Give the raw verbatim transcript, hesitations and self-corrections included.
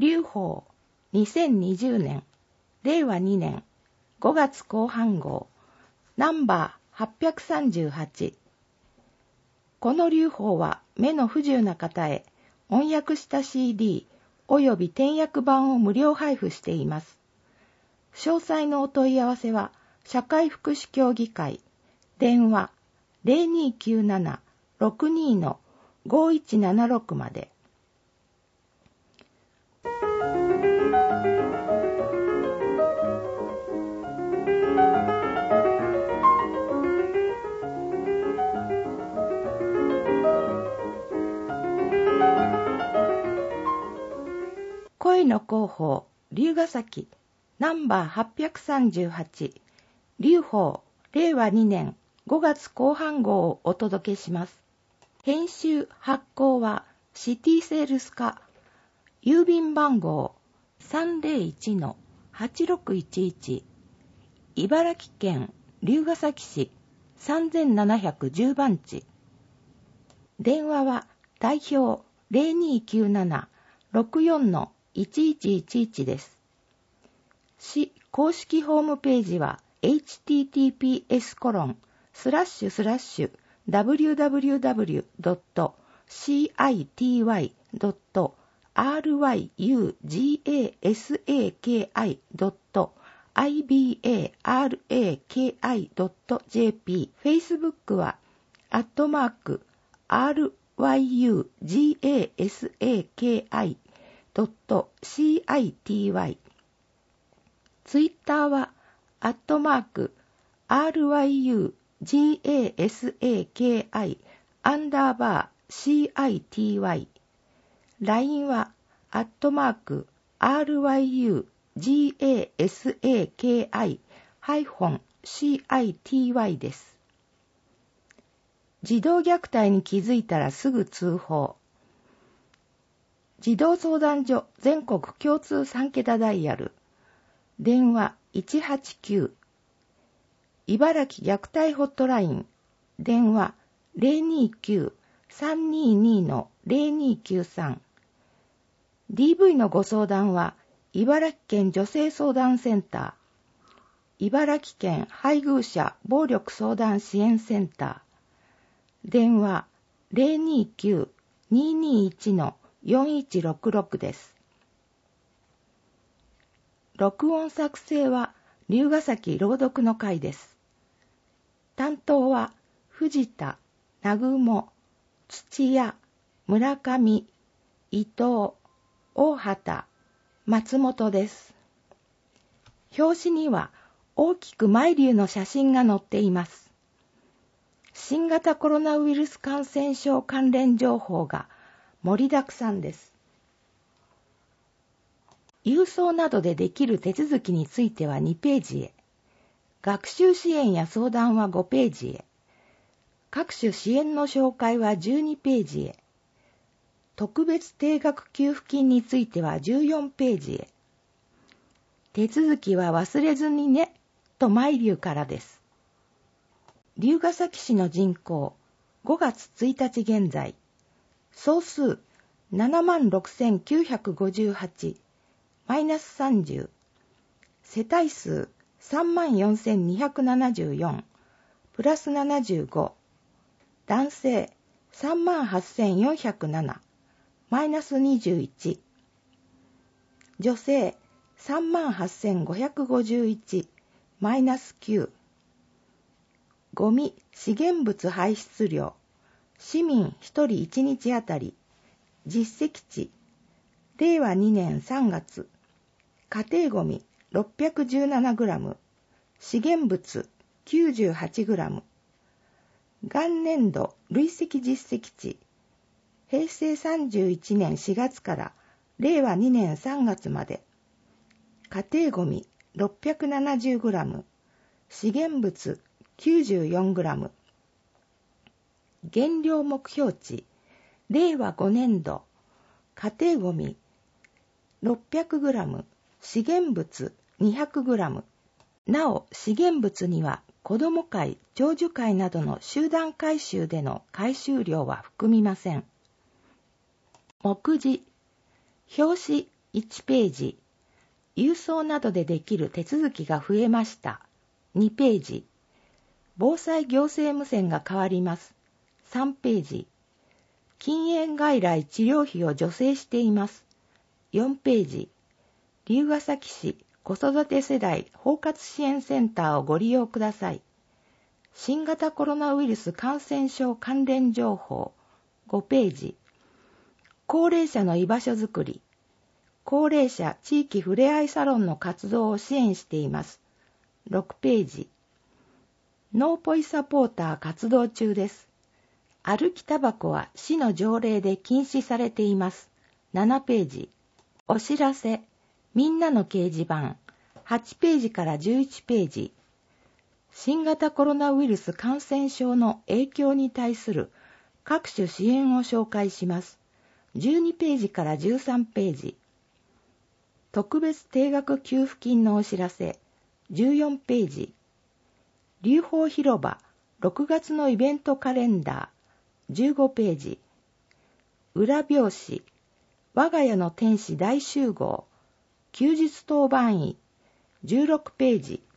劉邦にせんにじゅうねんれいわにねんごがつこう半号ナンバーはっぴゃくさんじゅうはち。この劉邦は目の不自由な方へ音訳した シーディー および点訳版を無料配布しています。詳細のお問い合わせは社会福祉協議会電話 ゼロにーきゅうなな ろくにー のごいちななろく まで。恋の広報龍ヶ崎ナンバーはっぴゃくさんじゅうはち劉邦れいわにねんごがつこう半号をお届けします。編集発行はシティセールス課郵便番号 さんぜろいちのはちろくいちいち 茨城県龍ヶ崎市さんぜんななひゃくじゅうばんち。電話は代表 ゼロにーきゅうなな ろくよんのいちいちいちいち です。市公式ホームページは エイチティーティーピーエスコロンスラッシュスラッシュダブリューダブリューダブリュードットシーアイティーワイドットアールワイユージーエーエスエーケーアイドットアイビーエーアールエーケーアイドットジェーピー Facebook はアットマーク アールワイユージーエーエスエーケーアイドットシーアイティーワイ ツイッターはアットマーク アールワイユージーエーエスエーケーアイ アンダーバー シーアイティーワイ ライン はアットマーク アールワイユージーエーエスエーケーアイ ハイフン シーアイティーワイ です。児童虐待に気づいたらすぐ通報。児童相談所全国共通さんけたダイヤル電話いちはちきゅう、茨城虐待ホットライン電話 ゼロにーきゅう さんにーにー のゼロにーきゅうさん。 ディーブイ のご相談は茨城県女性相談センター、茨城県配偶者暴力相談支援センター電話 ゼロにーきゅう にーにーいち のよんいちろくろく です。録音作成は龍ヶ崎朗読の会です。担当は藤田、南雲、土屋、村上、伊藤、大畑、松本です。表紙には大きくマイリュウの写真が載っています。新型コロナウイルス感染症関連情報が盛りだくさんです。郵送などでできる手続きについてはにページへ、学習支援や相談はごページへ、各種支援の紹介はじゅうにページへ、特別定額給付金についてはじゅうよんページへ、手続きは忘れずにねとマイリュウからです。龍ヶ崎市の人口ごがつついたち現在、総数 ななまんろくせんきゅうひゃくごじゅうはち、マイナスさんじゅう、世帯数 さんまんよんせんにひゃくななじゅうよん、プラスななじゅうご、男性 さんまんはっせんよんひゃくなな、マイナスにじゅういち、女性 さんまんはっせんごひゃくごじゅういち、マイナスきゅう、ゴミ資源物排出量、市民ひとりいちにちあたり、実績値、れいわにねんさんがつ、家庭ゴミ ろっぴゃくじゅうななグラム、資源物 きゅうじゅうはちグラム、元年度累積実績値、へいせいさんじゅういちねんしがつかられいわにねんさんがつまで、家庭ゴミ ろっぴゃくななじゅうグラム、資源物 きゅうじゅうよんグラム、減量目標値、れいわごねんど、家庭ゴミろっぴゃくグラム、資源物にひゃくグラム。なお、資源物には子ども会、長寿会などの集団回収での回収量は含みません。目次、表紙いちページ、郵送などでできる手続きが増えました。にページ、防災行政無線が変わります。さんページ、禁煙外来治療費を助成しています。よんページ、龍ケ崎市子育て世代包括支援センターをご利用ください。新型コロナウイルス感染症関連情報。ごページ、高齢者の居場所づくり。高齢者地域ふれあいサロンの活動を支援しています。ろくページ、ノーポイサポーター活動中です。歩きタバコは市の条例で禁止されています。ななページ、お知らせ、みんなの掲示板。はちページからじゅういちページ、新型コロナウイルス感染症の影響に対する各種支援を紹介します。じゅうにページからじゅうさんページ、特別定額給付金のお知らせ。じゅうよんページ、龍宝広場ろくがつのイベントカレンダー。じゅうごページ、裏表紙、我が家の天使大集合、休日当番医。じゅうろくページ、